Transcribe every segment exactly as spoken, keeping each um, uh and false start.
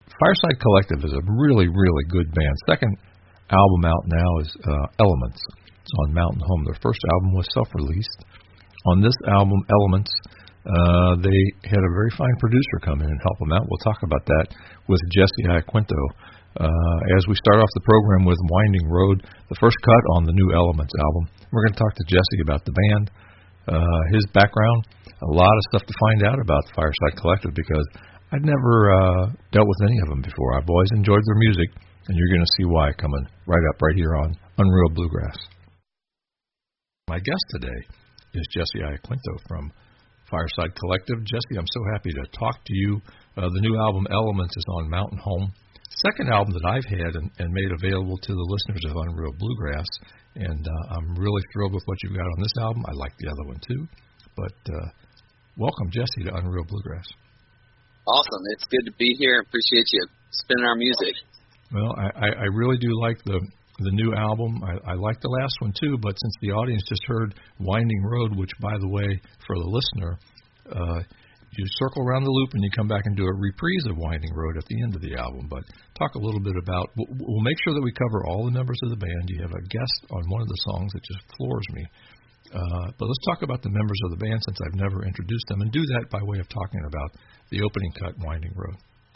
Fireside Collective is a really, really good band. Second album out now is uh, Elements. It's on Mountain Home. Their first album was self-released. On this album, Elements, uh, they had a very fine producer come in and help them out. We'll talk about that with Jesse Iaquinto. Uh, as we start off the program with Winding Road, the first cut on the new Elements album. We're going to talk to Jesse about the band, uh, his background, a lot of stuff to find out about Fireside Collective because I'd never uh, dealt with any of them before. I've always enjoyed their music, and you're going to see why coming right up right here on Unreal Bluegrass. My guest today is Jesse Iaquinto from Fireside Collective. Jesse, I'm so happy to talk to you. Uh, the new album, Elements, is on Mountain Home. Second album that I've had and, and made available to the listeners of Unreal Bluegrass, and uh, I'm really thrilled with what you've got on this album. I like the other one too. But uh, welcome, Jesse, to Unreal Bluegrass. Awesome. It's good to be here. Appreciate you spinning our music. Well, I, I really do like the the new album. I, I like the last one too, but since the audience just heard Winding Road, which, by the way, for the listener, uh, you circle around the loop and you come back and do a reprise of Winding Road at the end of the album. But talk a little bit about, we'll, we'll make sure that we cover all the members of the band. You have a guest on one of the songs that just floors me. Uh, but let's talk about the members of the band since I've never introduced them, and do that by way of talking about the opening cut, Winding Road.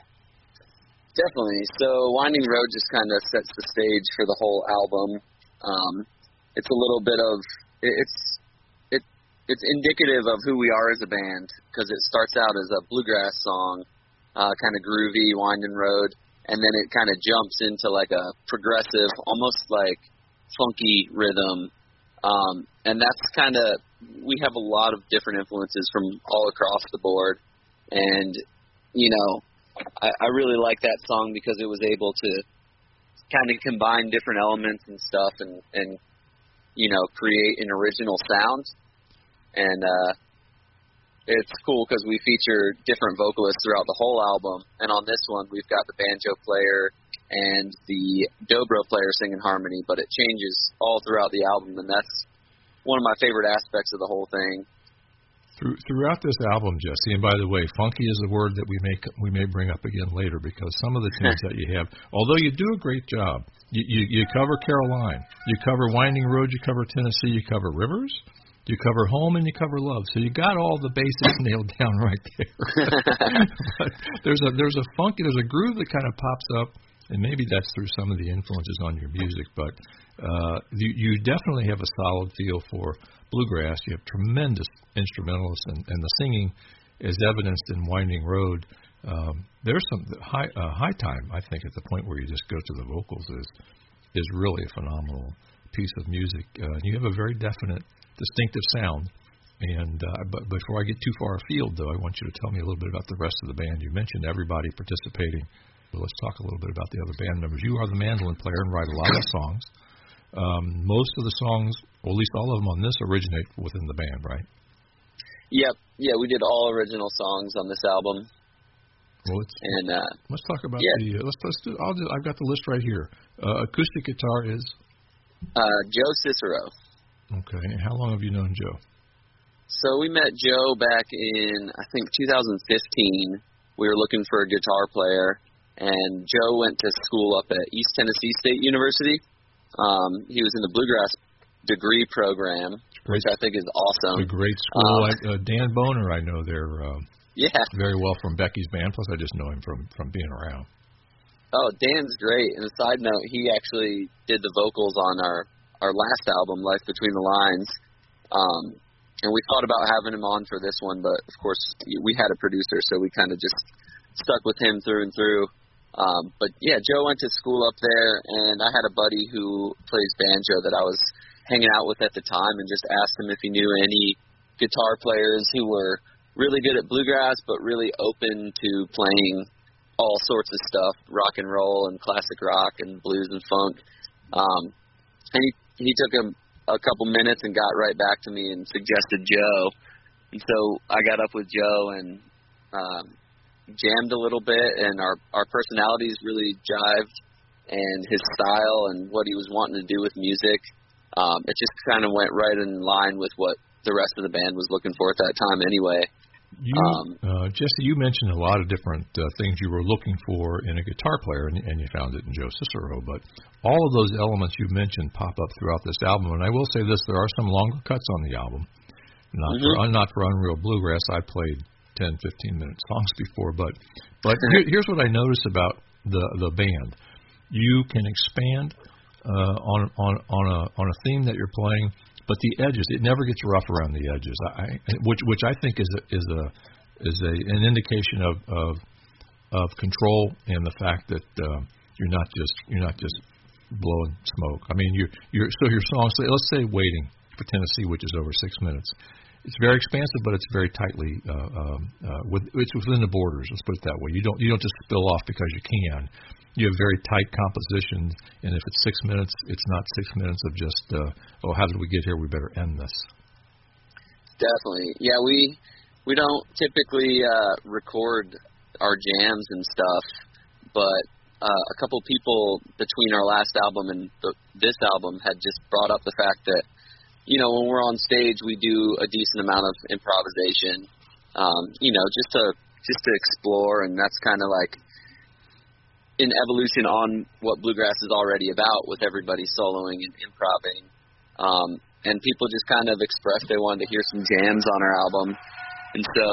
Definitely. So Winding Road just kind of sets the stage for the whole album. Um, it's a little bit of, it's it it's indicative of who we are as a band because it starts out as a bluegrass song, uh, kind of groovy, Winding Road, and then it kind of jumps into like a progressive, almost like funky rhythm. Um, and that's kind of, we have a lot of different influences from all across the board. And, you know, I, I really like that song because it was able to kind of combine different elements and stuff and, and you know, create an original sound. And uh, it's cool because we feature different vocalists throughout the whole album. And on this one, we've got the banjo player and the dobro player singing harmony, but it changes all throughout the album, and that's one of my favorite aspects of the whole thing. Through, throughout this album, Jesse, and by the way, funky is a word that we may we may bring up again later because some of the tunes that you have, although you do a great job, you, you, you cover Caroline, you cover Winding Road, you cover Tennessee, you cover Rivers, you cover Home, and you cover Love. So you got all the basics nailed down right there. But there's a there's a funky, there's a groove that kind of pops up. And maybe that's through some of the influences on your music, but uh, you, you definitely have a solid feel for bluegrass. You have tremendous instrumentalists, and, and the singing is evidenced in Winding Road. Um, there's some high uh, high time, I think, at the point where you just go to the vocals is is really a phenomenal piece of music. Uh, you have a very definite, distinctive sound. And uh, but before I get too far afield, though, I want you to tell me a little bit about the rest of the band. You mentioned everybody participating. Let's talk a little bit about the other band members. You are the mandolin player and write a lot of songs. Um, most of the songs, or at least all of them on this, originate within the band, right? Yep. Yeah, we did all original songs on this album. Well, let's, and, uh, let's talk about yeah. the. Uh, let's let's do. I'll do. I've got the list right here. Uh, acoustic guitar is. Uh, Joe Cicero. Okay. And how long have you known Joe? So we met Joe back in I think two thousand fifteen. We were looking for a guitar player. And Joe went to school up at East Tennessee State University. Um, he was in the bluegrass degree program, great, which I think is awesome. It's a great school. Um, I, uh, Dan Boner, I know there uh, yeah. very well from Becky's band. Plus, I just know him from, from being around. Oh, Dan's great. And a side note, he actually did the vocals on our, our last album, Life Between the Lines. Um, and we thought about having him on for this one, but, of course, we had a producer, so we kind of just stuck with him through and through. Um, but, yeah, Joe went to school up there, and I had a buddy who plays banjo that I was hanging out with at the time and just asked him if he knew any guitar players who were really good at bluegrass but really open to playing all sorts of stuff, rock and roll and classic rock and blues and funk. Um, and he, he took a, a couple minutes and got right back to me and suggested Joe. And so I got up with Joe and um, – jammed a little bit, and our, our personalities really jived, and his style and what he was wanting to do with music, um, it just kind of went right in line with what the rest of the band was looking for at that time anyway. You, um, uh, Jesse, you mentioned a lot of different uh, things you were looking for in a guitar player, and, and you found it in Joe Cicero. But all of those elements you mentioned pop up throughout this album. And I will say this: there are some longer cuts on the album. Not mm-hmm. for not for Unreal Bluegrass. I played ten, fifteen minute songs before, but but here, here's what I noticed about the the band. You can expand uh, on on on a on a theme that you're playing. But the edges, it never gets rough around the edges, I, which which I think is a, is a is a an indication of of, of control and the fact that uh, you're not just you're not just blowing smoke. I mean, you you're so your song. Let's say "Waiting" for Tennessee, which is over six minutes. It's very expansive, but it's very tightly uh, um, uh, with it's within the borders. Let's put it that way. You don't you don't just spill off because you can. You have very tight compositions, and if it's six minutes, it's not six minutes of just, uh, oh, how did we get here? We better end this. Definitely. Yeah, we we don't typically uh, record our jams and stuff, but uh, a couple people between our last album and the, this album had just brought up the fact that, you know, when we're on stage, we do a decent amount of improvisation, um, you know, just to just to explore, and that's kind of like in evolution on what bluegrass is already about, with everybody soloing and improvising. Um, and people just kind of expressed they wanted to hear some jams on our album. And so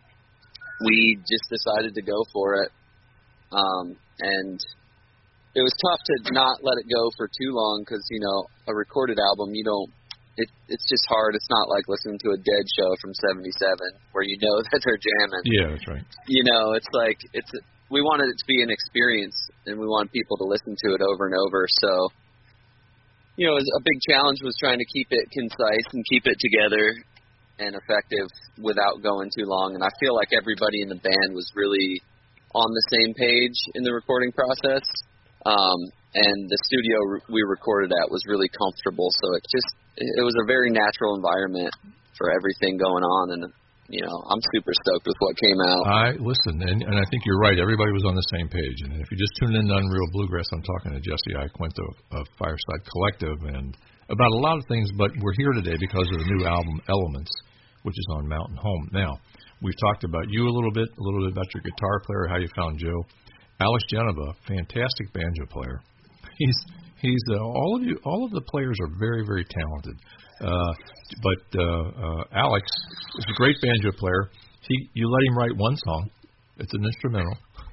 we just decided to go for it. Um, and it was tough to not let it go for too long because, you know, a recorded album, you don't, it, it's just hard. It's not like listening to a Dead show from seventy-seven where you know that they're jamming. Yeah, that's right. You know, it's like, it's, we wanted it to be an experience, and we wanted people to listen to it over and over. So, you know, a big challenge was trying to keep it concise and keep it together and effective without going too long. And I feel like everybody in the band was really on the same page in the recording process. Um, and the studio we recorded at was really comfortable. So it just, it was a very natural environment for everything going on. And, you know, I'm super stoked with what came out. I listen, and, and I think you're right. Everybody was on the same page. And if you just tuned in to Unreal Bluegrass, I'm talking to Jesse Iaquinto of Fireside Collective and about a lot of things. But we're here today because of the new album Elements, which is on Mountain Home. Now, we've talked about you a little bit, a little bit about your guitar player, how you found Joe. Alex Genova, fantastic banjo player. He's he's uh, all of you. All of the players are very very talented. Uh, but uh, uh, Alex is a great banjo player. He, you let him write one song. It's an instrumental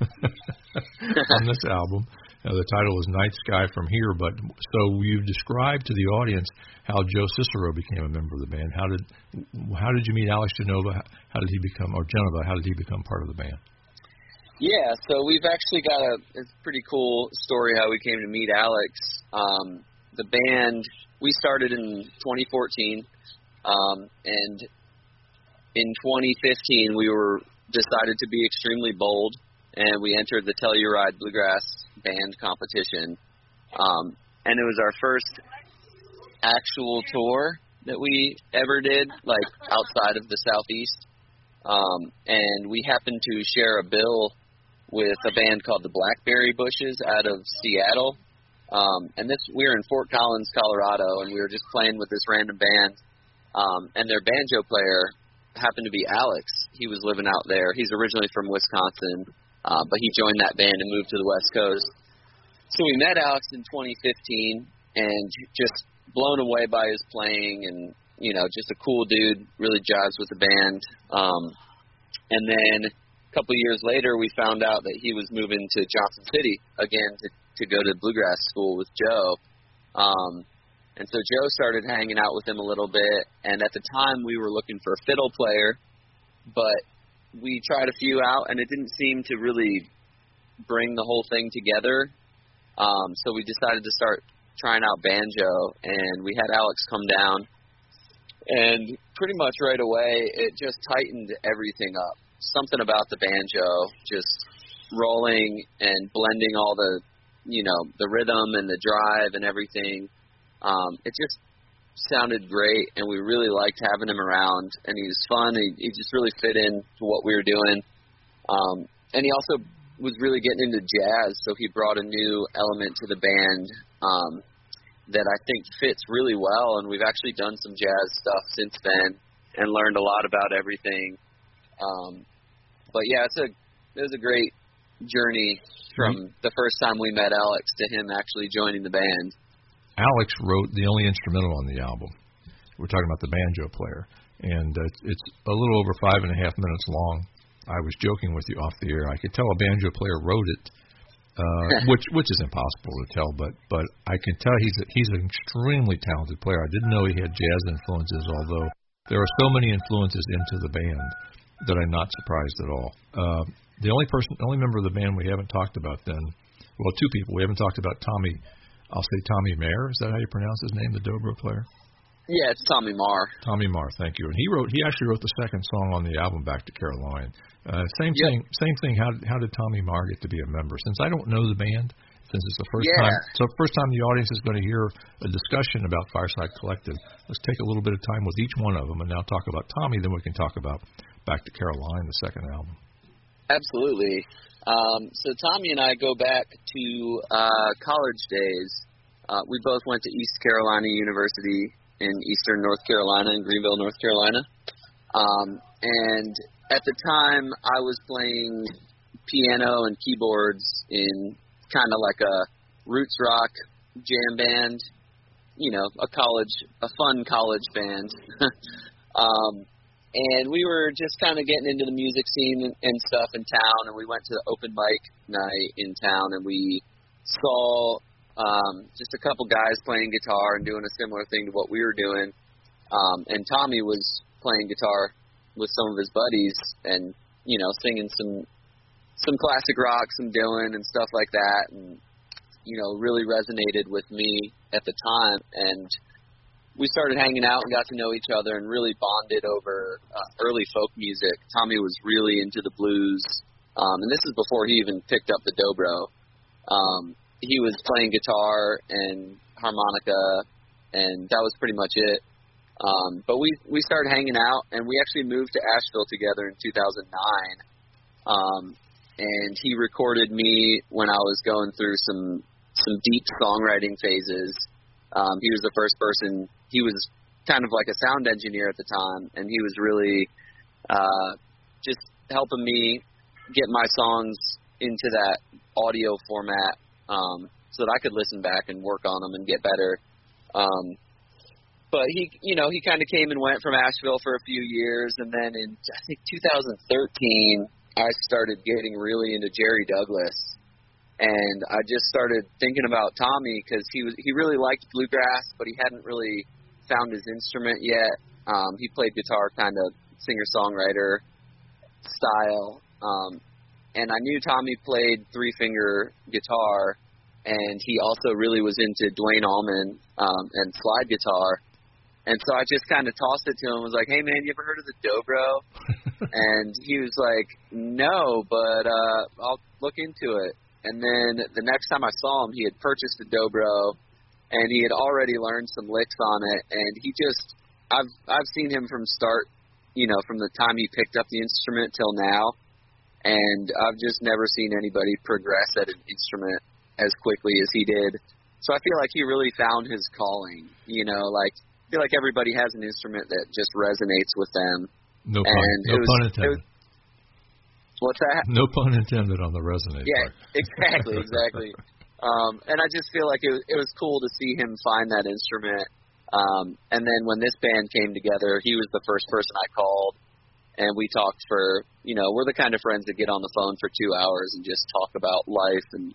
on this album. Uh, the title is Night Sky From Here. But so you've described to the audience how Joe Cicero became a member of the band. How did how did you meet Alex Genova? How did he become, or Genova? How did he become part of the band? Yeah, so we've actually got a, it's a pretty cool story how we came to meet Alex. Um, the band, we started in twenty fourteen, um, and in twenty fifteen we were decided to be extremely bold, and we entered the Telluride Bluegrass Band Competition. Um, and it was our first actual tour that we ever did, like outside of the Southeast. Um, and we happened to share a bill with a band called the Blackberry Bushes out of Seattle. Um, and this, we were in Fort Collins, Colorado, and we were just playing with this random band. Um, and their banjo player happened to be Alex. He was living out there. He's originally from Wisconsin, uh, but he joined that band and moved to the West Coast. So we met Alex in twenty fifteen, and just blown away by his playing, and, you know, just a cool dude, really jives with the band. Um, and then a couple of years later, we found out that he was moving to Johnson City again to, to go to bluegrass school with Joe. Um, and so Joe started hanging out with him a little bit, and at the time we were looking for a fiddle player, but we tried a few out, and it didn't seem to really bring the whole thing together. Um, so we decided to start trying out banjo, and we had Alex come down, and pretty much right away it just tightened everything up. Something about the banjo just rolling and blending all the, you know, the rhythm and the drive and everything. Um, it just sounded great, and we really liked having him around, and he was fun. He, he just really fit in to what we were doing. Um, and he also was really getting into jazz, so he brought a new element to the band um, that I think fits really well, and we've actually done some jazz stuff since then and learned a lot about everything. Um, but yeah, it's a it was a great journey from mm-hmm. the first time we met Alex to him actually joining the band. Alex wrote the only instrumental on the album. We're talking about the banjo player, and uh, it's a little over five and a half minutes long. I was joking with you off the air. I could tell a banjo player wrote it, uh, which which is impossible to tell, but but I can tell he's a, he's an extremely talented player. I didn't know he had jazz influences, although there are so many influences into the band that I'm not surprised at all. Uh, the only person, the only member of the band we haven't talked about then, well, two people. We haven't talked about Tommy. I'll say Tommy Mayer. Is that how you pronounce his name, the dobro player? Yeah, it's Tommy Marr. Tommy Marr, thank you. And he wrote, he actually wrote the second song on the album, Back to Caroline. Uh, same yep. thing, same thing. How how did Tommy Marr get to be a member? Since I don't know the band, since it's the first yeah. time, so first time the audience is going to hear a discussion about Fireside Collective. Let's take a little bit of time with each one of them, and now talk about Tommy. Then we can talk about Back to Caroline, the second album. Absolutely. Um, so Tommy and I go back to uh, college days. Uh, we both went to East Carolina University in Eastern North Carolina, in Greenville, North Carolina. Um, and at the time, I was playing piano and keyboards in kind of like a roots rock jam band, you know, a college, a fun college band. um, and we were just kind of getting into the music scene and, and stuff in town, and we went to the open mic night in town, and we saw Um, just a couple guys playing guitar and doing a similar thing to what we were doing. Um, and Tommy was playing guitar with some of his buddies and, you know, singing some some classic rock, some Dylan and stuff like that. And, you know, really resonated with me at the time. And we started hanging out and got to know each other and really bonded over uh, early folk music. Tommy was really into the blues. Um, and this is before he even picked up the dobro. Um, He was playing guitar and harmonica, and that was pretty much it. Um, but we, we started hanging out, and we actually moved to Asheville together in two thousand nine. Um, and he recorded me when I was going through some some deep songwriting phases. Um, he was the first person. He was kind of like a sound engineer at the time, and he was really uh, just helping me get my songs into that audio format. Um, so that I could listen back and work on them and get better. Um, but he, you know, he kind of came and went from Asheville for a few years, and then in I think two thousand thirteen, I started getting really into Jerry Douglas, and I just started thinking about Tommy because he was he really liked bluegrass, but he hadn't really found his instrument yet. Um, he played guitar kind of singer-songwriter style. Um, And I knew Tommy played three-finger guitar, and he also really was into Duane Allman um, and slide guitar. And so I just kind of tossed it to him. I was like, hey, man, you ever heard of the dobro? And he was like, no, but uh, I'll look into it. And then the next time I saw him, he had purchased a dobro, and he had already learned some licks on it. And he just – I've I've seen him from start, you know, from the time he picked up the instrument till now. And I've just never seen anybody progress at an instrument as quickly as he did. So I feel like he really found his calling. You know, like I feel like everybody has an instrument that just resonates with them. No pun, and no was, pun intended. Was, what's that? No pun intended on the resonate Yeah, part. exactly, exactly. um, and I just feel like it was, it was cool to see him find that instrument. Um, and then when this band came together, he was the first person I called. And we talked for, you know, we're the kind of friends that get on the phone for two hours and just talk about life. And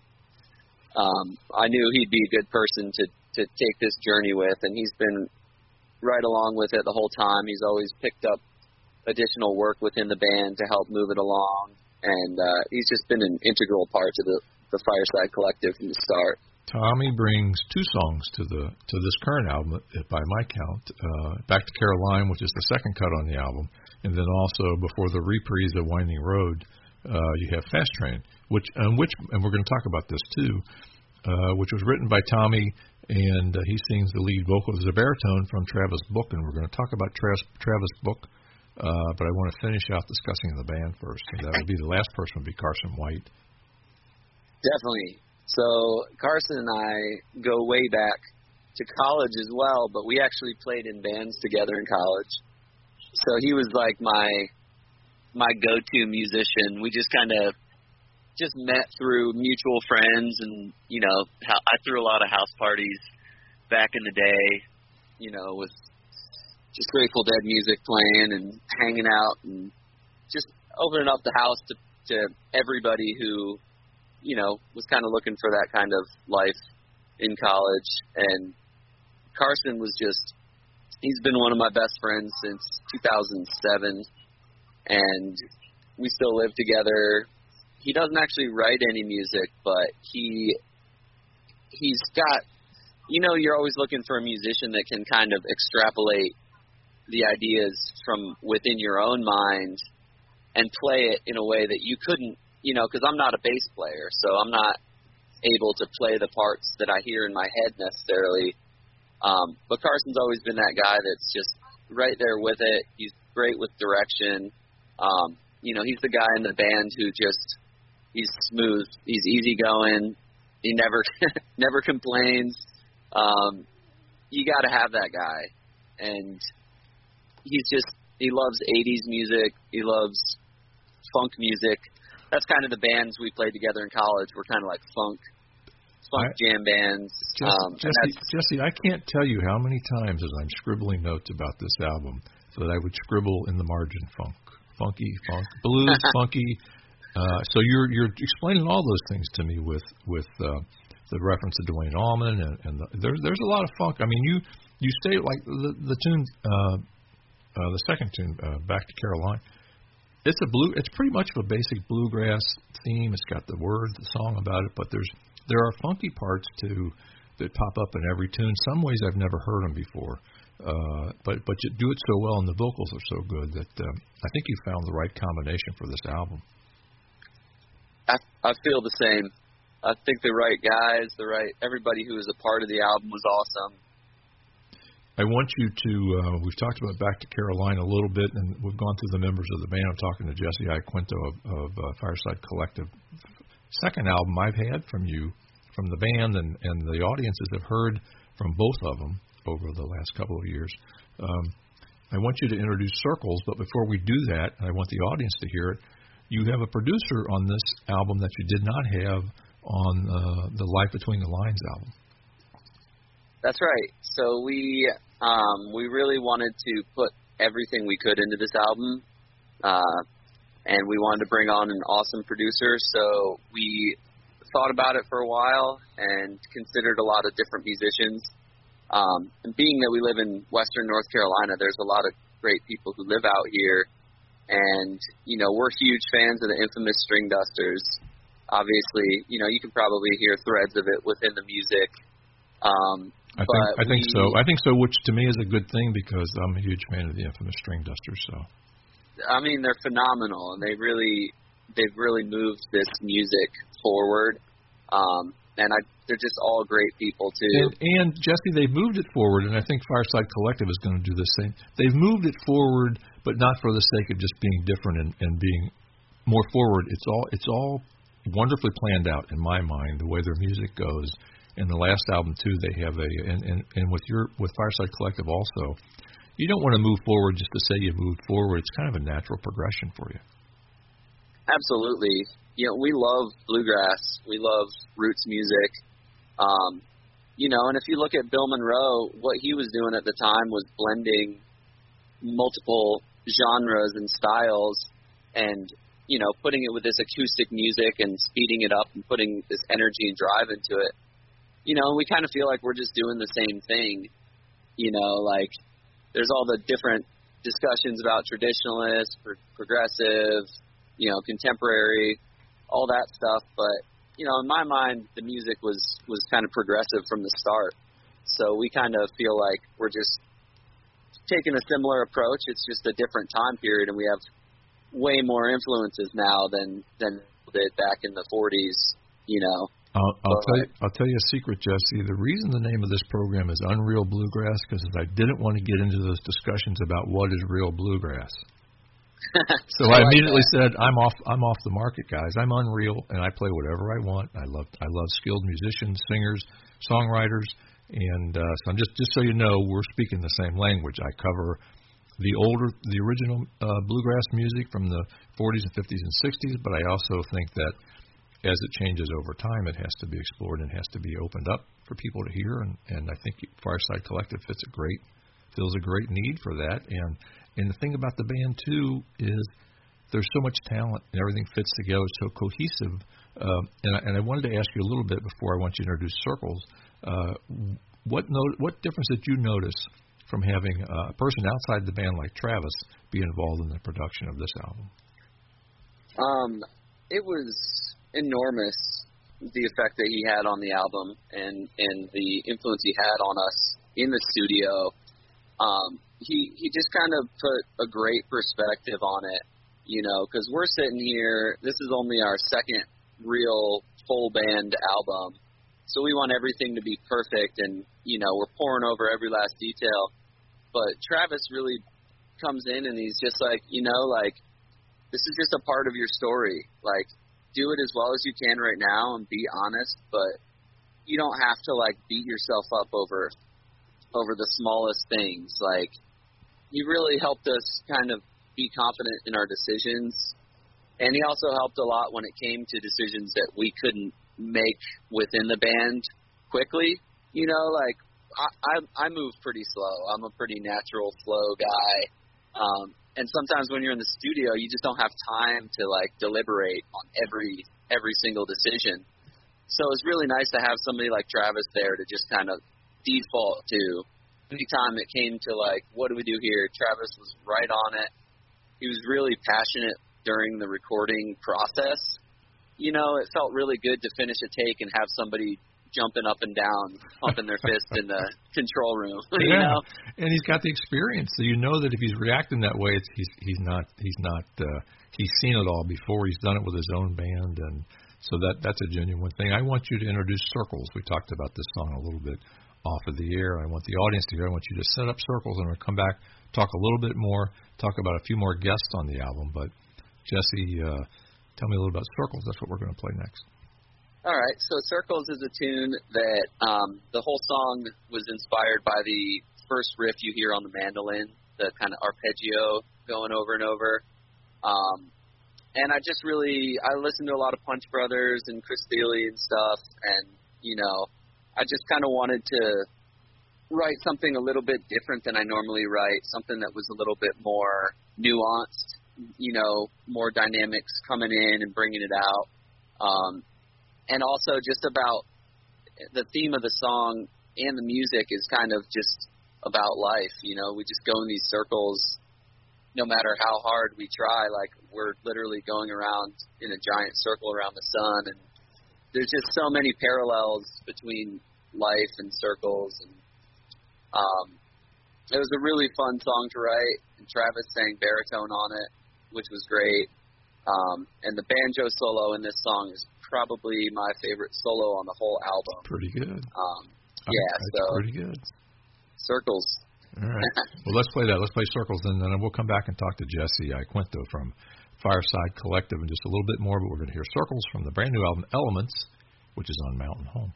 um, I knew he'd be a good person to, to take this journey with. And he's been right along with it the whole time. He's always picked up additional work within the band to help move it along. And uh, he's just been an integral part to the, the Fireside Collective from the start. Tommy brings two songs to the to this current album, by my count. Uh, Back to Caroline, which is the second cut on the album. And then also before the reprise of Winding Road, uh, you have Fast Train, which and which and we're going to talk about this too, uh, which was written by Tommy, and uh, he sings the lead vocal as a baritone from Travis Book, and we're going to talk about Travis, Travis Book, uh, but I want to finish out discussing the band first, and that would be the last person would be Carson White. Definitely. So Carson and I go way back to college as well, but we actually played in bands together in college. So he was like my my go-to musician. We just kind of just met through mutual friends, and you know, I threw a lot of house parties back in the day, you know, with just Grateful Dead music playing and hanging out and just opening up the house to, to everybody who, you know, was kind of looking for that kind of life in college. And Carson was just, he's been one of my best friends since two thousand seven, and we still live together. He doesn't actually write any music, but he he's got, you know, you're always looking for a musician that can kind of extrapolate the ideas from within your own mind and play it in a way that you couldn't, you know, because I'm not a bass player, so I'm not able to play the parts that I hear in my head necessarily. Um, but Carson's always been that guy that's just right there with it. He's great with direction. Um, you know, he's the guy in the band who just, he's smooth. He's easygoing. He never never complains. Um, you got to have that guy. And he's just, he loves eighties music. He loves funk music. That's kind of the bands we played together in college. We're kind of like funk, funk I, jam bands. Jesse, um, Jesse, Jesse, I can't tell you how many times as I'm scribbling notes about this album that I would scribble in the margin funk, funky, funk, blues, funky. Uh, so you're you're explaining all those things to me with with uh, the reference to Duane Allman and, and the, there's there's a lot of funk. I mean, you you say like the the tune, uh, uh, the second tune, uh, Back to Caroline. It's a blue. It's pretty much of a basic bluegrass theme. It's got the words, the song about it, but there's there are funky parts too that pop up in every tune. Some ways I've never heard them before, uh, but but you do it so well and the vocals are so good that um, I think you found the right combination for this album. I, I feel the same. I think the right guys, the right everybody who was a part of the album was awesome. I want you to, uh, we've talked about Back to Caroline a little bit, and we've gone through the members of the band. I'm talking to Jesse Iaquinto of, of uh, Fireside Collective. Second album I've had from you, from the band, and, and the audiences have heard from both of them over the last couple of years. Um, I want you to introduce Circles, but before we do that, and I want the audience to hear it, you have a producer on this album that you did not have on uh, the Life Between the Lines album. That's right. So we um, we really wanted to put everything we could into this album, uh, and we wanted to bring on an awesome producer. So we thought about it for a while and considered a lot of different musicians. Um, and being that we live in Western North Carolina, there's a lot of great people who live out here. And, you know, we're huge fans of the infamous String Dusters. Obviously, you know, you can probably hear threads of it within the music. Um, I think I think we, so. I think so, which to me is a good thing because I'm a huge fan of the infamous String Dusters. So, I mean, they're phenomenal, and they really they've really moved this music forward. Um, and I, they're just all great people too. And, and Jesse, they've moved it forward, and I think Fireside Collective is going to do the same. They've moved it forward, but not for the sake of just being different and, and being more forward. It's all it's all wonderfully planned out in my mind, the way their music goes. And the last album too, they have a and, and, and with your with Fireside Collective also, you don't want to move forward just to say you moved forward. It's kind of a natural progression for you. Absolutely. You know, we love bluegrass. We love roots music. Um, you know, and if you look at Bill Monroe, what he was doing at the time was blending multiple genres and styles and, you know, putting it with this acoustic music and speeding it up and putting this energy and drive into it. You know, we kind of feel like we're just doing the same thing. You know, like there's all the different discussions about traditionalist, pro- progressive, you know, contemporary, all that stuff. But, you know, in my mind, the music was, was kind of progressive from the start. So we kind of feel like we're just taking a similar approach. It's just a different time period, and we have way more influences now than, than did back in the forties, you know. I'll, I'll, tell you, I'll tell you a secret, Jesse. The reason the name of this program is Unreal Bluegrass because I didn't want to get into those discussions about what is real bluegrass. So I, I like immediately that. said, "I'm off. I'm off the market, guys. I'm unreal, and I play whatever I want. I love. I love skilled musicians, singers, songwriters, and uh, so I'm just just so you know, we're speaking the same language. I cover the older, the original uh, bluegrass music from the forties and fifties and sixties, but I also think that as it changes over time, it has to be explored and has to be opened up for people to hear. And, and I think Fireside Collective fits a great, fills a great need for that. And and the thing about the band too is there's so much talent and everything fits together so cohesive. Uh, and, I, and I wanted to ask you a little bit before I want you to introduce Circles. Uh, what no, what difference did you notice from having a person outside the band like Travis be involved in the production of this album? Um, it was enormous, the effect that he had on the album and, and the influence he had on us in the studio. Um, he, he just kind of put a great perspective on it, you know, because we're sitting here, this is only our second real full band album, so we want everything to be perfect, and, you know, we're pouring over every last detail. But Travis really comes in and he's just like, you know, like, this is just a part of your story. Like, do it as well as you can right now and be honest, but you don't have to, like, beat yourself up over over the smallest things. Like, he really helped us kind of be confident in our decisions, and he also helped a lot when it came to decisions that we couldn't make within the band quickly. You know, like, I, I, I move pretty slow. I'm a pretty natural flow guy. Um, and sometimes when you're in the studio, you just don't have time to, like, deliberate on every every single decision. So it's really nice to have somebody like Travis there to just kind of default to. Anytime it came to, like, what do we do here, Travis was right on it. He was really passionate during the recording process. You know, it felt really good to finish a take and have somebody jumping up and down, pumping their fist in the control room. Yeah, you know? And he's got the experience, so you know that if he's reacting that way, it's, he's he's not he's not uh, he's seen it all before. He's done it with his own band, and so that that's a genuine thing. I want you to introduce Circles. We talked about this song a little bit off of the air. I want the audience to hear. I want you to set up Circles, and we'll come back, talk a little bit more, talk about a few more guests on the album. But Jesse, uh, tell me a little about Circles. That's what we're going to play next. All right, so Circles is a tune that um, the whole song was inspired by the first riff you hear on the mandolin, the kind of arpeggio going over and over. Um, and I just really, I listened to a lot of Punch Brothers and Chris Thile and stuff, and, you know, I just kind of wanted to write something a little bit different than I normally write, something that was a little bit more nuanced, you know, more dynamics coming in and bringing it out. Um, and also just about the theme of the song and the music is kind of just about life, you know. We just go in these circles no matter how hard we try. Like, we're literally going around in a giant circle around the sun, and there's just so many parallels between life and circles. And um, it was a really fun song to write, and Travis sang baritone on it, which was great. Um, and the banjo solo in this song is probably my favorite solo on the whole album. Pretty good. Um, I, yeah, that's so pretty good. Circles. All right. Well, let's play that. Let's play Circles, and then we'll come back and talk to Jesse Iaquinto from Fireside Collective in just a little bit more, but we're going to hear Circles from the brand new album Elements, which is on Mountain Home.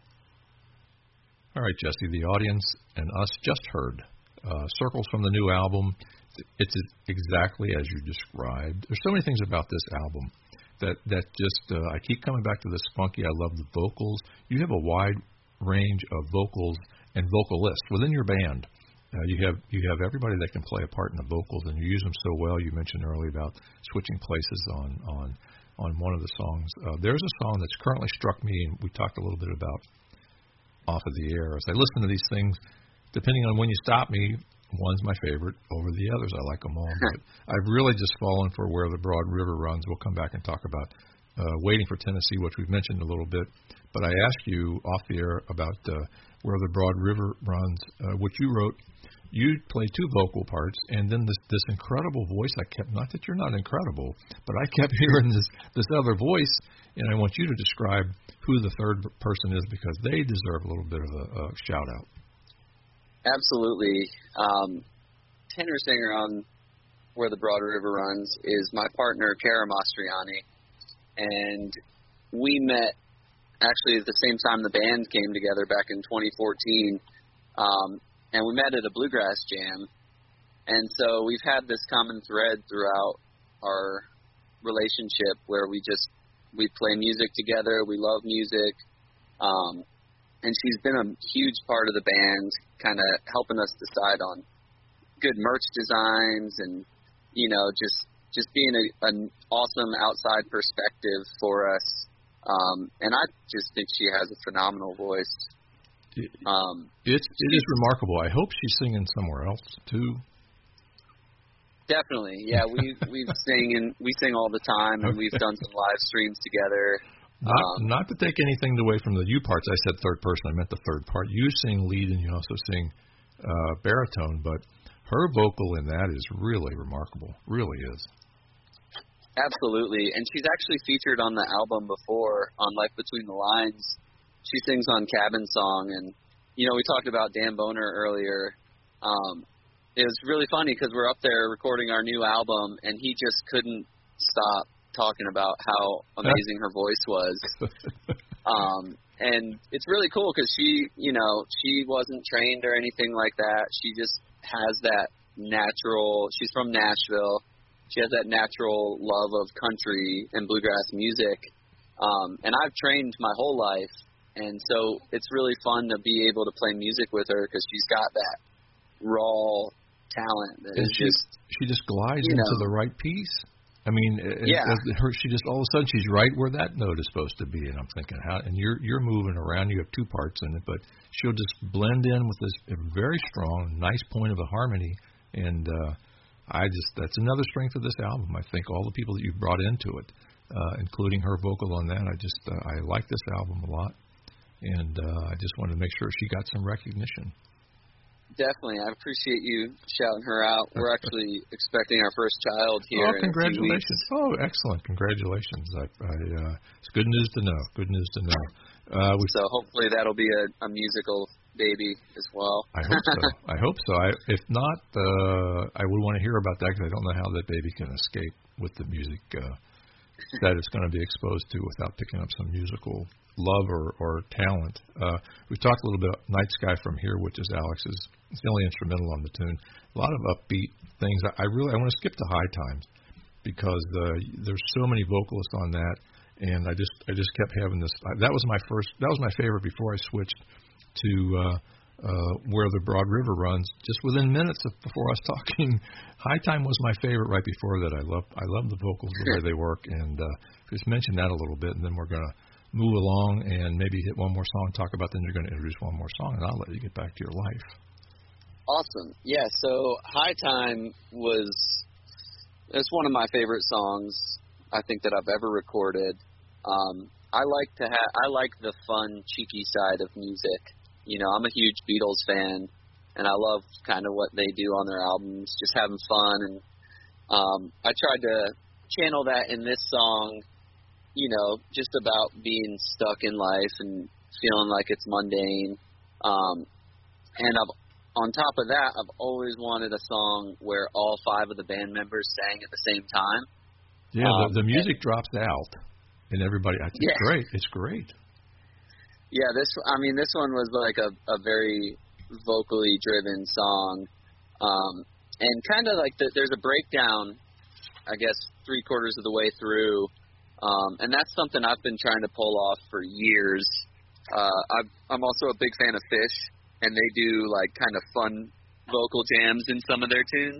All right, Jesse, the audience and us just heard uh, Circles from the new album. It's exactly as you described. There's so many things about this album that, that just, uh, I keep coming back to this funky. I love the vocals. You have a wide range of vocals and vocalists within your band. Uh, you have you have everybody that can play a part in the vocals, and you use them so well. You mentioned earlier about switching places on on, on one of the songs. Uh, there's a song that's currently struck me, and we talked a little bit about off of the air. As I listen to these things, depending on when you stop me, one's my favorite over the others. I like them all. But I've really just fallen for Where the Broad River Runs. We'll come back and talk about uh, Waiting for Tennessee, which we've mentioned a little bit. But I asked you off the air about uh, Where the Broad River Runs, uh, which you wrote. You play two vocal parts, and then this this incredible voice. I kept, not that you're not incredible, but I kept hearing this this other voice, and I want you to describe who the third person is, because they deserve a little bit of a, a shout out. Absolutely. Um, tenor singer on Where the Broad River Runs is my partner, Kara Mastriani, and we met actually at the same time the band came together back in twenty fourteen. Um, And we met at a bluegrass jam, and so we've had this common thread throughout our relationship where we just we play music together. We love music, um, and she's been a huge part of the band, kind of helping us decide on good merch designs and, you know, just just being a, an awesome outside perspective for us. Um, and I just think she has a phenomenal voice. Um, it's it is remarkable. I hope she's singing somewhere else too. Definitely, yeah. We we sing and we sing all the time, and we've done some live streams together. Not, um, not to take anything away from the you parts. I said third person. I meant the third part. You sing lead, and you also sing uh, baritone, but her vocal in that is really remarkable. Really is. Absolutely, and she's actually featured on the album before on Life Between the Lines. She sings on Cabin Song, and you know we talked about Dan Boner earlier. Um, it was really funny because we're up there recording our new album, and he just couldn't stop talking about how amazing her voice was. Um, and it's really cool because she, you know, she wasn't trained or anything like that. She just has that natural. She's from Nashville. She has that natural love of country and bluegrass music. Um, and I've trained my whole life. And so it's really fun to be able to play music with her because she's got that raw talent. That and is she, just, she just glides you into know, the right piece. I mean, yeah. it, it, her, she just all of a sudden she's right where that note is supposed to be. And I'm thinking, how? And you're you're moving around. You have two parts in it, but she'll just blend in with this very strong, nice point of a harmony. And uh, I just that's another strength of this album. I think all the people that you've brought into it, uh, including her vocal on that, I just uh, I like this album a lot, and uh, I just wanted to make sure she got some recognition. Definitely, I appreciate you shouting her out. We're actually expecting our first child here. Oh, congratulations! Oh, excellent! Congratulations! I, I, uh, it's good news to know. Good news to know. Uh, we, so hopefully that'll be a, a musical baby as well. I hope so. I hope so. I, if not, uh, I would want to hear about that because I don't know how that baby can escape with the music uh, that it's going to be exposed to without picking up some musical love or, or talent. Uh, we talked a little bit about Night Sky From Here, which is Alex's. It's the only instrumental on the tune. A lot of upbeat things. I, I really I want to skip to High Times because uh, there's so many vocalists on that, and I just I just kept having this. I, that was my first. That was my favorite before I switched to uh, uh, Where the Broad River Runs. Just within minutes of, before I was talking, High Time was my favorite right before that. I love I love the vocals the way they work, and uh, just mention that a little bit, and then we're gonna move along and maybe hit one more song, talk about, then you're going to introduce one more song, and I'll let you get back to your life. Awesome. Yeah, so High Time was, it's one of my favorite songs I think that I've ever recorded. Um, I like to have, I like the fun, cheeky side of music. You know, I'm a huge Beatles fan, and I love kind of what they do on their albums, just having fun, and um, I tried to channel that in this song, you know, just about being stuck in life and feeling like it's mundane. Um, and I've, on top of that, I've always wanted a song where all five of the band members sang at the same time. Yeah, um, the, the music and, drops out, and everybody, I think yeah. it's great. It's great. Yeah, this, I mean, this one was like a, a very vocally driven song. Um, and kind of like the, there's a breakdown, I guess, three quarters of the way through. Um, and that's something I've been trying to pull off for years. Uh, I've, I'm also a big fan of Fish, and they do like kind of fun vocal jams in some of their tunes.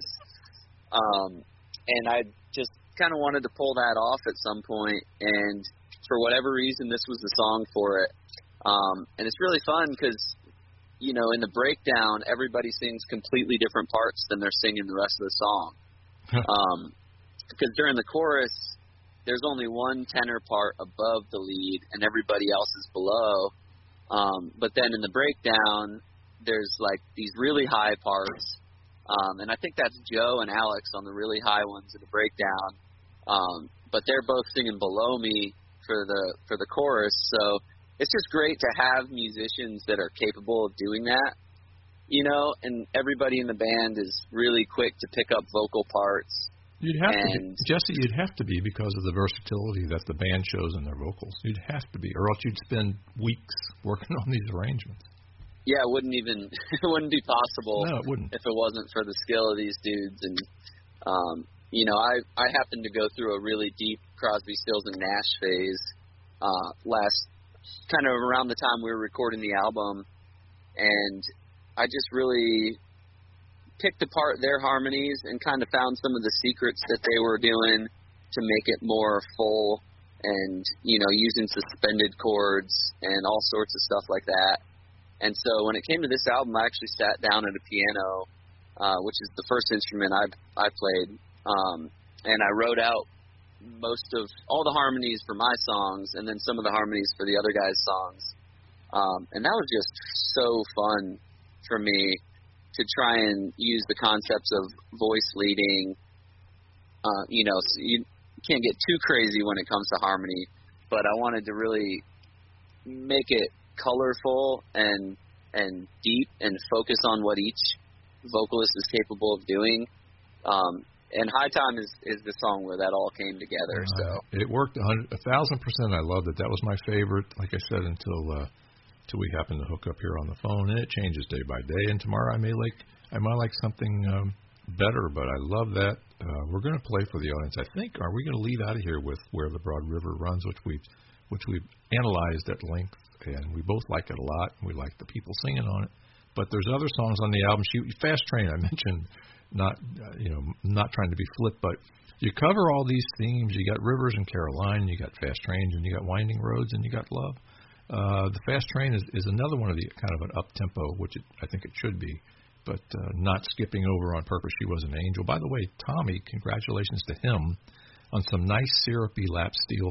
Um, and I just kind of wanted to pull that off at some point, and for whatever reason, this was the song for it. Um, and it's really fun because, you know, in the breakdown, everybody sings completely different parts than they're singing the rest of the song. um, because during the chorus, there's only one tenor part above the lead, and everybody else is below. Um, but then in the breakdown, there's like these really high parts, um, and I think that's Joe and Alex on the really high ones in the breakdown. Um, but they're both singing below me for the for the chorus, so it's just great to have musicians that are capable of doing that, you know. And everybody in the band is really quick to pick up vocal parts. You'd have and, to be. Jesse, you'd have to be because of the versatility that the band shows in their vocals. You'd have to be, or else you'd spend weeks working on these arrangements. Yeah, it wouldn't even it wouldn't be possible no, it wouldn't. if it wasn't for the skill of these dudes. And um, you know, I I happened to go through a really deep Crosby, Stills and Nash phase uh, last, kind of around the time we were recording the album, and I just really picked apart their harmonies and kind of found some of the secrets that they were doing to make it more full, and, you know, using suspended chords and all sorts of stuff like that. And so when it came to this album, I actually sat down at a piano, uh, which is the first instrument I I played, um, and I wrote out most of all the harmonies for my songs, and then some of the harmonies for the other guys' songs. Um, and that was just so fun for me to try and use the concepts of voice leading. Uh, you know, so you can't get too crazy when it comes to harmony, but I wanted to really make it colorful and and deep and focus on what each vocalist is capable of doing. Um, and High Time is, is the song where that all came together. Uh, so it worked a hundred, a thousand percent. I loved it. That was my favorite. Like I said, until uh, until we happened to hook up here on the phone, and it changes day by day. And tomorrow I may like I might like something um, better, but I love that. Uh, we're going to play for the audience. I think. Are we going to leave out of here with Where the Broad River Runs, which we which we've analyzed at length, and we both like it a lot. And we like the people singing on it. But there's other songs on the album. She, Fast Train, I mentioned, not uh, you know, not trying to be flip, but you cover all these themes. You got Rivers and Caroline, you got Fast Trains, and you got Winding Roads, and you got Love. Uh, the Fast Train is, is another one of the kind of an up tempo, which it, I think it should be, but uh, not skipping over on purpose. She Was an Angel. By the way, Tommy, congratulations to him on some nice syrupy lap steel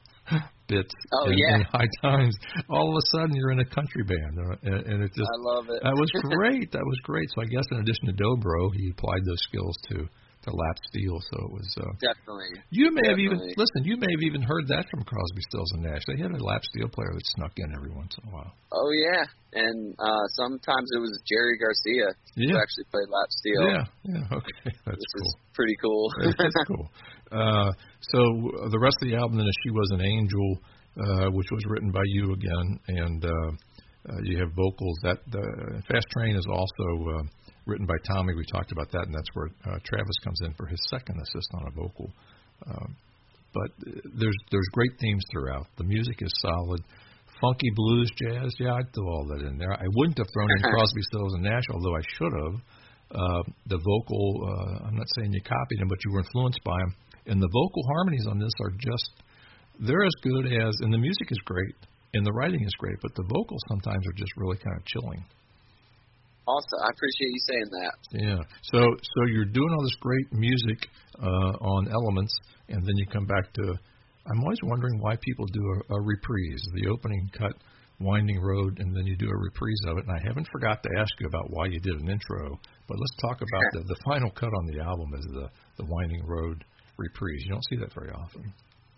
bits oh, in, yeah. in High Times. All of a sudden, you're in a country band, uh, and, and it just I love it. That was great. That was great. So I guess in addition to dobro, he applied those skills to to lap steel. So it was uh, definitely. You may definitely. have even listen. You may have even heard that from Crosby, Stills and Nash. They had a lap steel player that snuck in every once in a while. Oh yeah, and uh, sometimes it was Jerry Garcia yeah. who actually played lap steel. Yeah, yeah. Okay, that's Which cool. Is pretty cool. That's cool. Uh, so the rest of the album then is She Was an Angel, uh, which was written by you again, and uh, uh, you have vocals. That the Fast Train is also uh, written by Tommy. We talked about that, and that's where uh, Travis comes in for his second assist on a vocal. Um, but there's there's great themes throughout. The music is solid. Funky blues, jazz, yeah, I'd throw all that in there. I wouldn't have thrown in Crosby, Stills, and Nash, although I should have. Uh, the vocal, uh, I'm not saying you copied them, but you were influenced by them. And the vocal harmonies on this are just, they're as good as, and the music is great, and the writing is great, but the vocals sometimes are just really kind of chilling. Awesome. I appreciate you saying that. Yeah. So so you're doing all this great music uh, on Elements, and then you come back to, I'm always wondering why people do a, a reprise, the opening cut, Winding Road, and then you do a reprise of it. And I haven't forgot to ask you about why you did an intro, but let's talk about the, the final cut on the album is the, the Winding Road reprise. You don't see that very often.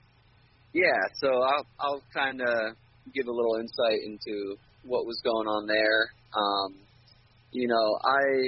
Yeah, so I'll, I'll kind of give a little insight into what was going on there. Um, you know, I,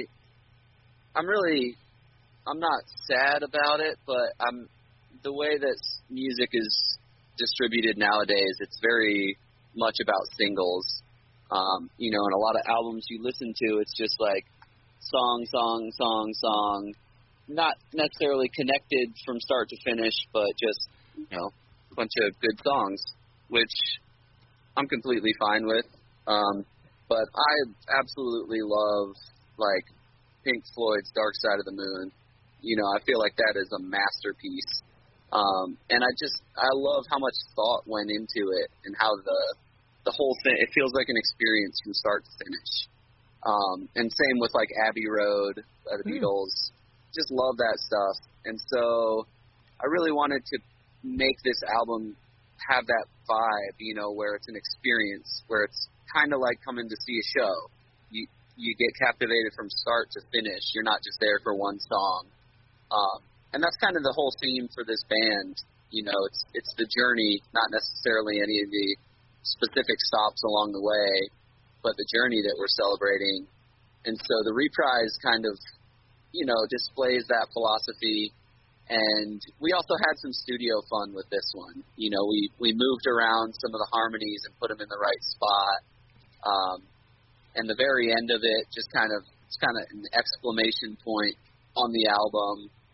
I'm really, I'm not sad about it, but I'm, the way that music is distributed nowadays, it's very much about singles. Um, you know, and a lot of albums you listen to, it's just like song, song, song, song, not necessarily connected from start to finish, but just, you know, a bunch of good songs, which I'm completely fine with. Um, but I absolutely love, like, Pink Floyd's Dark Side of the Moon. You know, I feel like that is a masterpiece. Um, and I just, I love how much thought went into it and how the, the whole thing, it feels like an experience from start to finish. Um, and same with, like, Abbey Road by the mm. Beatles. Just love that stuff. And so I really wanted to make this album have that vibe, you know, where it's an experience, where it's kind of like coming to see a show. You you get captivated from start to finish. You're not just there for one song. Um, and that's kind of the whole theme for this band. You know, it's it's the journey, not necessarily any of the specific stops along the way, but the journey that we're celebrating. And so the reprise kind of, you know, displays that philosophy. And we also had some studio fun with this one. You know, we, we moved around some of the harmonies and put them in the right spot. Um, and the very end of it just kind of, it's kind of an exclamation point on the album.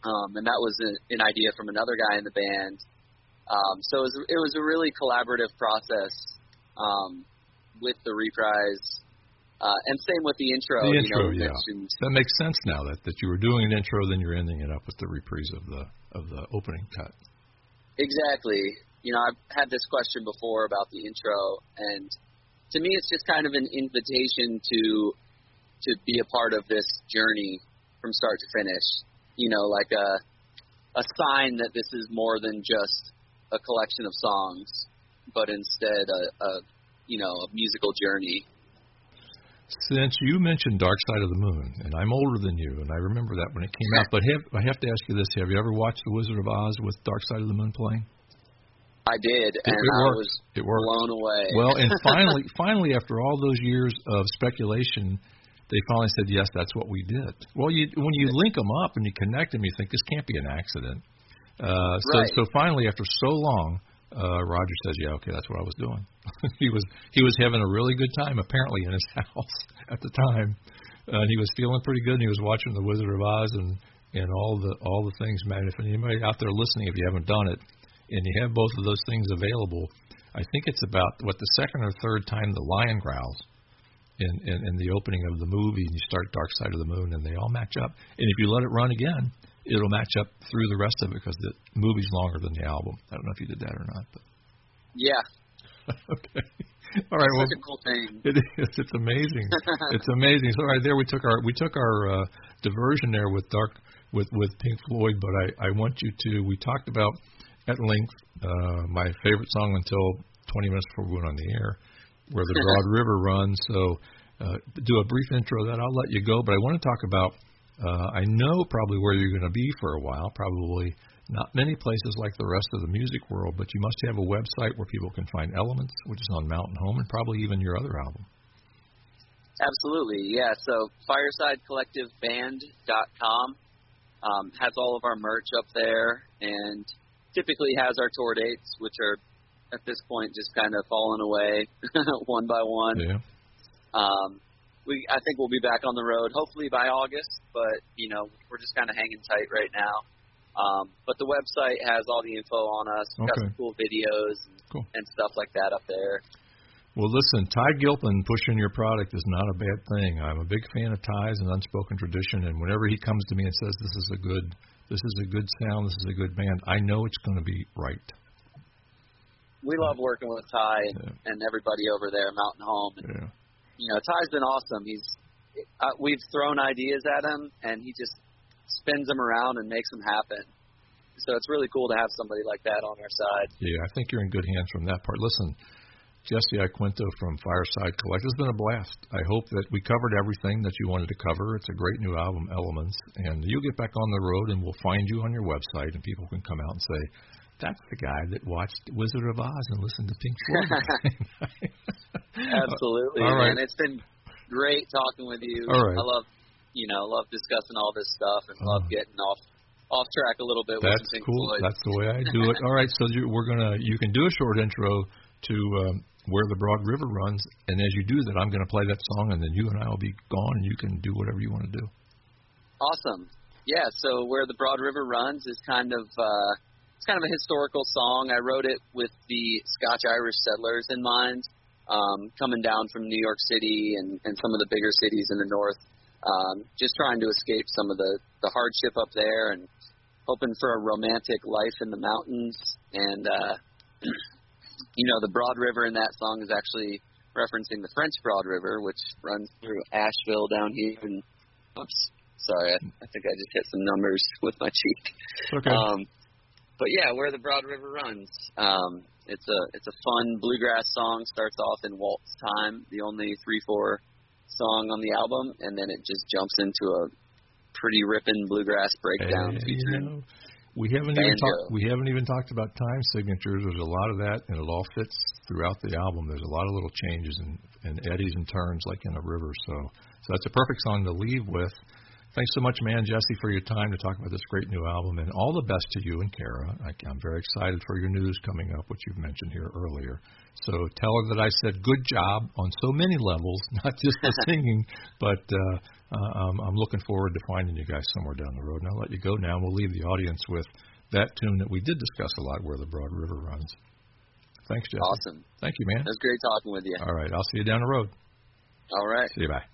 um, and that was a, an idea from another guy in the band. Um, so it was, it was a really collaborative process um, with the reprise, uh, and same with the intro. The intro, you know, yeah. mentioned. That makes sense now that, that you were doing an intro, then you're ending it up with the reprise of the of the opening cut. Exactly. You know, I've had this question before about the intro, and to me, it's just kind of an invitation to to be a part of this journey from start to finish. You know, like a a sign that this is more than just a collection of songs, but instead a, a you know a musical journey. Since you mentioned Dark Side of the Moon, and I'm older than you, and I remember that when it came out, but have, I have to ask you this: have you ever watched The Wizard of Oz with Dark Side of the Moon playing? I did, and it, it I worked. was it worked. blown away. Well, and finally, finally, after all those years of speculation, they finally said, yes, that's what we did. Well, you, when you link them up and you connect them, you think this can't be an accident. Uh, so, right. so finally, after so long, uh, Roger says, yeah, okay, that's what I was doing. he was he was having a really good time, apparently, in his house at the time. Uh, and he was feeling pretty good, and he was watching The Wizard of Oz and, and all the all the things, man. If anybody out there listening, if you haven't done it, and you have both of those things available, I think it's about, what, the second or third time the lion growls in, in, in the opening of the movie, and you start Dark Side of the Moon, and they all match up. And if you let it run again, it'll match up through the rest of it, because the movie's longer than the album. I don't know if you did that or not. But. Yeah. Okay. All right. It's well, such a cool thing. It is. It's amazing. It's amazing. So right there, we took our we took our uh, diversion there with Dark with with Pink Floyd, but I I want you to. We talked about at length uh, my favorite song until twenty minutes before we went on the air, Where the Broad River Runs. So uh, do a brief intro, that I'll let you go. But I want to talk about. Uh, I know probably where you're going to be for a while. Probably not many places like the rest of the music world, but you must have a website where people can find Elements, which is on Mountain Home, and probably even your other album. Absolutely, yeah. So fireside collective band dot com um, has all of our merch up there, and typically has our tour dates, which are at this point just kind of falling away one by one. Yeah. Um, we I think we'll be back on the road hopefully by August, but you know we're just kind of hanging tight right now. Um, but the website has all the info on us. We've okay. got some cool videos and, cool. and stuff like that up there. Well, listen, Ty Gilpin pushing your product is not a bad thing. I'm a big fan of Ty's and Unspoken Tradition, and whenever he comes to me and says this is a good, this is a good sound, this is a good band, I know it's going to be right. We love working with Ty and, yeah. and everybody over there, Mountain Home. And, yeah. You know, Ty's been awesome. He's uh, we've thrown ideas at him, and he just spins them around and makes them happen. So it's really cool to have somebody like that on our side. Yeah, I think you're in good hands from that part. Listen, Jesse Iaquinto from Fireside Collective, it's been a blast. I hope that we covered everything that you wanted to cover. It's a great new album, Elements, and you'll get back on the road, and we'll find you on your website, and people can come out and say, that's the guy that watched Wizard of Oz and listened to Pink Floyd. Absolutely, all right. man. It's been great talking with you. All right. I love, you know, love discussing all this stuff and uh, love getting off off track a little bit. That's with Pink cool. Floyd. That's the way I do it. All right, so you, we're gonna. You can do a short intro to um, Where the Broad River Runs, and as you do that, I'm going to play that song, and then you and I will be gone, and you can do whatever you want to do. Awesome. Yeah. So Where the Broad River Runs is kind of. Uh, It's kind of a historical song. I wrote it with the Scotch-Irish settlers in mind, um, coming down from New York City and, and some of the bigger cities in the north, um, just trying to escape some of the, the hardship up there and hoping for a romantic life in the mountains. And, uh, you know, the Broad River in that song is actually referencing the French Broad River, which runs through Asheville down here. And, oops, sorry, I, I think I just hit some numbers with my cheek. Okay. Um, But yeah, Where the Broad River Runs. Um, it's a it's a fun bluegrass song. Starts off in waltz time, the only three four song on the album, and then it just jumps into a pretty ripping bluegrass breakdown. Hey, you know, we haven't even talked. We haven't even talked about time signatures. There's a lot of that, and it all fits throughout the album. There's a lot of little changes and, and eddies and turns like in a river. So so that's a perfect song to leave with. Thanks so much, man, Jesse, for your time to talk about this great new album, and all the best to you and Kara. I, I'm very excited for your news coming up, which you've mentioned here earlier. So tell her that I said good job on so many levels, not just the singing, but uh, uh, um, I'm looking forward to finding you guys somewhere down the road. And I'll let you go now, and we'll leave the audience with that tune that we did discuss a lot, Where the Broad River Runs. Thanks, Jesse. Awesome. Thank you, man. It was great talking with you. All right. I'll see you down the road. All right. See you. Bye.